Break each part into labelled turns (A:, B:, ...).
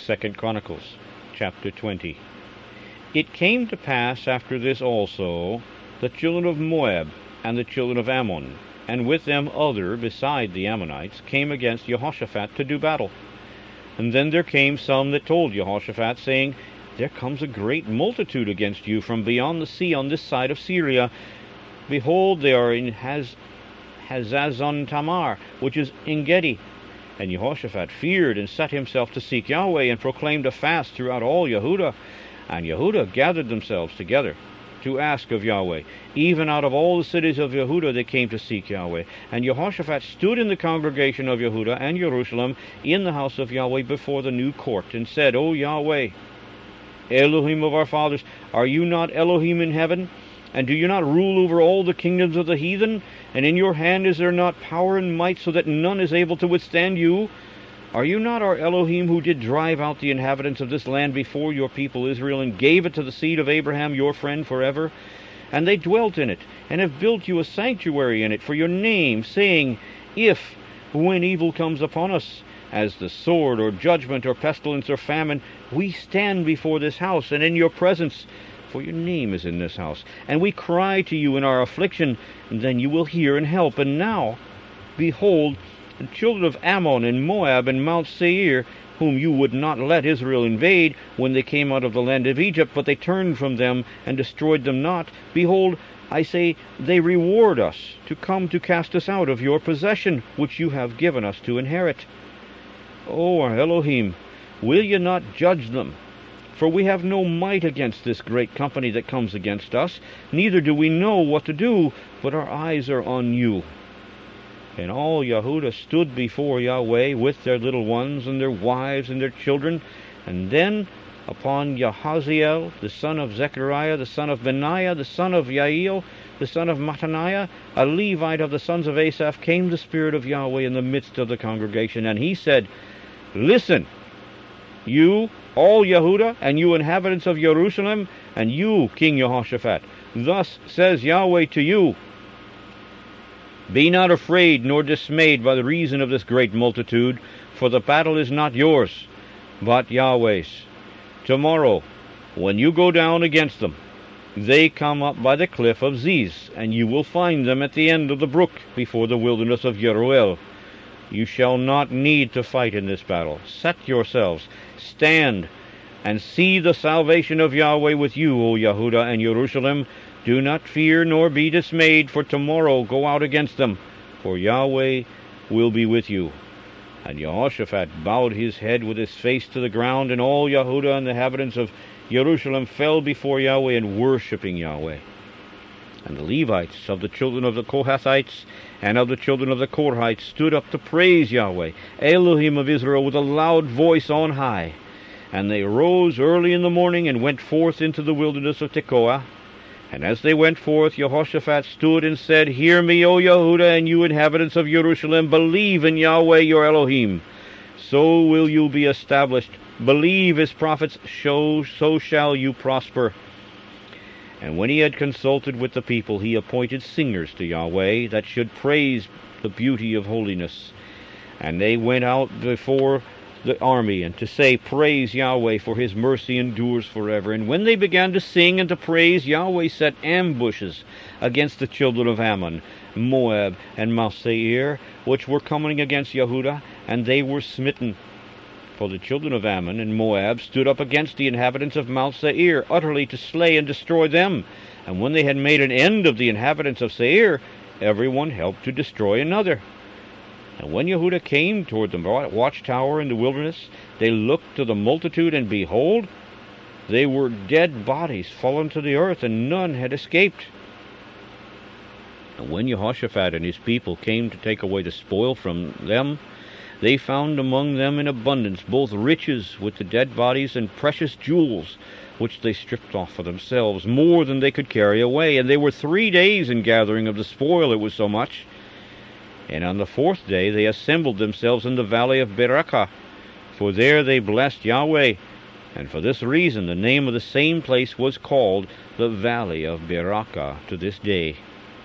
A: 2 Chronicles, chapter 20. It came to pass after this also, the children of Moab and the children of Ammon, and with them other beside the Ammonites, came against Jehoshaphat to do battle. And then there came some that told Jehoshaphat, saying, There comes a great multitude against you from beyond the sea on this side of Syria. Behold, they are in Hazazon Tamar, which is En-gedi. And Jehoshaphat feared and set himself to seek Yahweh, and proclaimed a fast throughout all Yehudah. And Yehudah gathered themselves together to ask of Yahweh. Even out of all the cities of Yehudah they came to seek Yahweh. And Jehoshaphat stood in the congregation of Yehudah and Jerusalem in the house of Yahweh before the new court, and said, O Yahweh, Elohim of our fathers, are you not Elohim in heaven? And do you not rule over all the kingdoms of the heathen? And in your hand is there not power and might, so that none is able to withstand you? Are you not our Elohim, who did drive out the inhabitants of this land before your people Israel, and gave it to the seed of Abraham your friend forever? And they dwelt in it, and have built you a sanctuary in it for your name, saying, If, when evil comes upon us, as the sword, or judgment, or pestilence, or famine, we stand before this house, and in your presence, for your name is in this house, and we cry to you in our affliction, and then you will hear and help. And now, behold, the children of Ammon and Moab and Mount Seir, whom you would not let Israel invade when they came out of the land of Egypt, but they turned from them and destroyed them not, behold, I say, they reward us to come to cast us out of your possession, which you have given us to inherit. O our Elohim, will ye not judge them? For we have no might against this great company that comes against us, neither do we know what to do, but our eyes are on you. And all Yehudah stood before Yahweh with their little ones, and their wives, and their children. And then upon Yahaziel, the son of Zechariah, the son of Benaiah, the son of Yael, the son of Mattaniah, a Levite of the sons of Asaph, came the Spirit of Yahweh in the midst of the congregation. And he said, Listen, you, all Yehudah, and you inhabitants of Jerusalem, and you, King Jehoshaphat, thus says Yahweh to you, Be not afraid nor dismayed by the reason of this great multitude, for the battle is not yours, but Yahweh's. Tomorrow, when you go down against them, they come up by the cliff of Ziz, and you will find them at the end of the brook before the wilderness of Jeruel. You shall not need to fight in this battle. Set yourselves, stand, and see the salvation of Yahweh with you, O Yehudah and Jerusalem. Do not fear nor be dismayed, for tomorrow go out against them, for Yahweh will be with you. And Jehoshaphat bowed his head with his face to the ground, and all Yehudah and the inhabitants of Jerusalem fell before Yahweh in worshipping Yahweh. And the Levites of the children of the Kohathites and of the children of the Korhites stood up to praise Yahweh, Elohim of Israel, with a loud voice on high. And they rose early in the morning and went forth into the wilderness of Tekoa. And as they went forth, Jehoshaphat stood and said, Hear me, O Yehudah, and you inhabitants of Jerusalem, believe in Yahweh your So will you be established. Believe his prophets, so shall you prosper. And when he had consulted with the people, he appointed singers to Yahweh, that should praise the beauty of holiness. And they went out before the army, and to say, Praise Yahweh, for his mercy endures forever. And when they began to sing and to praise, Yahweh set ambushes against the children of Ammon, Moab, and Mount Seir, which were coming against Yehudah, and they were smitten. For the children of Ammon and Moab stood up against the inhabitants of Mount Seir, utterly to slay and destroy them. And when they had made an end of the inhabitants of Seir, every one helped to destroy another. And when Yehudah came toward the watchtower in the wilderness, they looked to the multitude, and behold, they were dead bodies fallen to the earth, and none had escaped. And when Jehoshaphat and his people came to take away the spoil from them, they found among them in abundance both riches with the dead bodies and precious jewels, which they stripped off for themselves, more than they could carry away. And they were 3 days in gathering of the spoil, it was so much. And on the 4th day they assembled themselves in the valley of Berakah, for there they blessed Yahweh. And for this reason the name of the same place was called the Valley of Berakah to this day.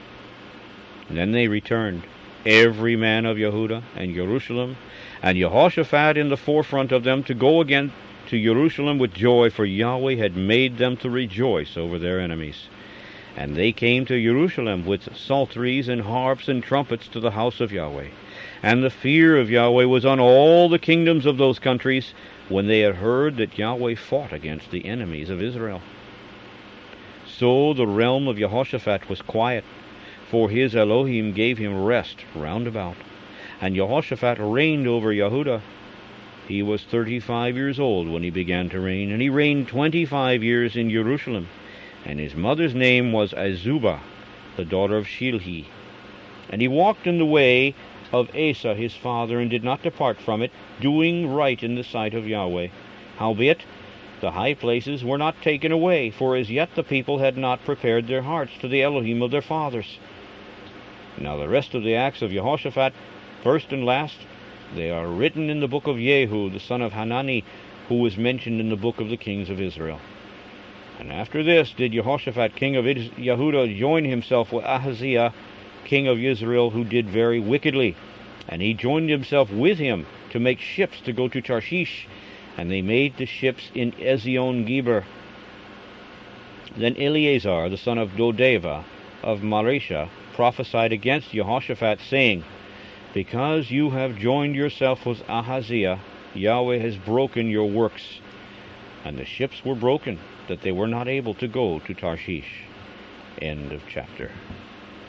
A: And then they returned, every man of Yehudah and Jerusalem, and Jehoshaphat in the forefront of them, to go again to Jerusalem with joy, for Yahweh had made them to rejoice over their enemies. And they came to Jerusalem with psalteries and harps and trumpets to the house of Yahweh. And the fear of Yahweh was on all the kingdoms of those countries, when they had heard that Yahweh fought against the enemies of Israel. So the realm of Jehoshaphat was quiet, for his Elohim gave him rest round about. And Jehoshaphat reigned over Yehudah. He was 35 years old when he began to reign, and he reigned 25 years in Jerusalem. And his mother's name was Azubah, the daughter of Shilhi. And he walked in the way of Asa his father, and did not depart from it, doing right in the sight of Yahweh. Howbeit, the high places were not taken away, for as yet the people had not prepared their hearts to the Elohim of their fathers. Now the rest of the acts of Jehoshaphat, first and last, they are written in the book of Jehu, the son of Hanani, who was mentioned in the book of the kings of Israel. And after this did Jehoshaphat king of Yehudah join himself with Ahaziah, king of Israel, who did very wickedly. And he joined himself with him to make ships to go to Tarshish, and they made the ships in Ezion-Geber. Then Eleazar, the son of Dodeva, of Maresha, prophesied against Jehoshaphat, saying, Because you have joined yourself with Ahaziah, Yahweh has broken your works. And the ships were broken, that they were not able to go to Tarshish. End of chapter.